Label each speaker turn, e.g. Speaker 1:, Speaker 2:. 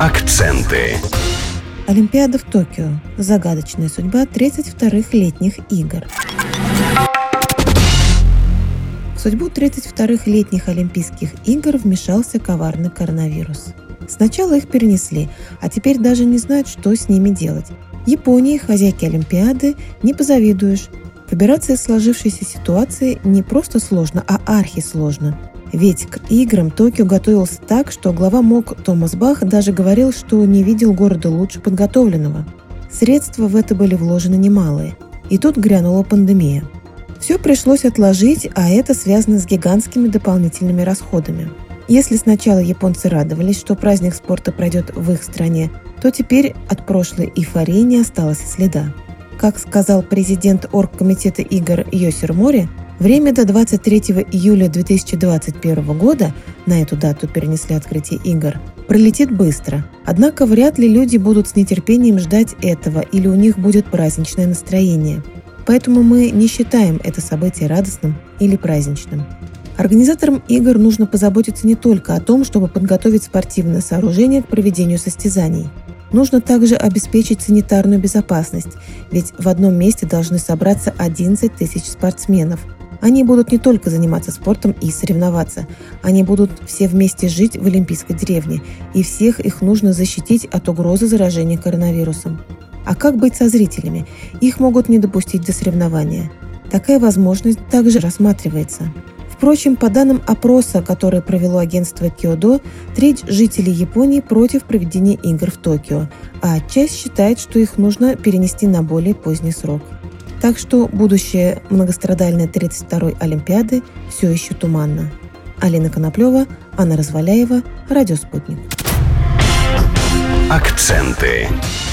Speaker 1: Акценты.
Speaker 2: Олимпиада в Токио. Загадочная судьба 32-х летних игр. В судьбу 32-х летних Олимпийских игр вмешался коварный коронавирус. Сначала их перенесли, а теперь даже не знают, что с ними делать. Японии, хозяйке Олимпиады, не позавидуешь. Выбираться из сложившейся ситуации не просто сложно, а архисложно. Ведь к играм Токио готовился так, что глава МОК Томас Бах даже говорил, что не видел города лучше подготовленного. Средства в это были вложены немалые. И тут грянула пандемия. Все пришлось отложить, а это связано с гигантскими дополнительными расходами. Если сначала японцы радовались, что праздник спорта пройдет в их стране, то теперь от прошлой эйфории не осталось и следа. Как сказал президент оргкомитета игр Йосир Мори, время до 23 июля 2021 года, на эту дату перенесли открытие игр, пролетит быстро. Однако вряд ли люди будут с нетерпением ждать этого или у них будет праздничное настроение. Поэтому мы не считаем это событие радостным или праздничным. Организаторам игр нужно позаботиться не только о том, чтобы подготовить спортивное сооружение к проведению состязаний. Нужно также обеспечить санитарную безопасность, ведь в одном месте должны собраться 11 тысяч спортсменов. Они будут не только заниматься спортом и соревноваться, они будут все вместе жить в Олимпийской деревне, и всех их нужно защитить от угрозы заражения коронавирусом. А как быть со зрителями? Их могут не допустить до соревнования. Такая возможность также рассматривается. Впрочем, по данным опроса, который провело агентство Кёдо, треть жителей Японии против проведения игр в Токио, а часть считает, что их нужно перенести на более поздний срок. Так что будущее многострадальной 32-й Олимпиады все еще туманно. Алина Коноплева, Анна Разваляева, Радио Спутник.
Speaker 1: Акценты.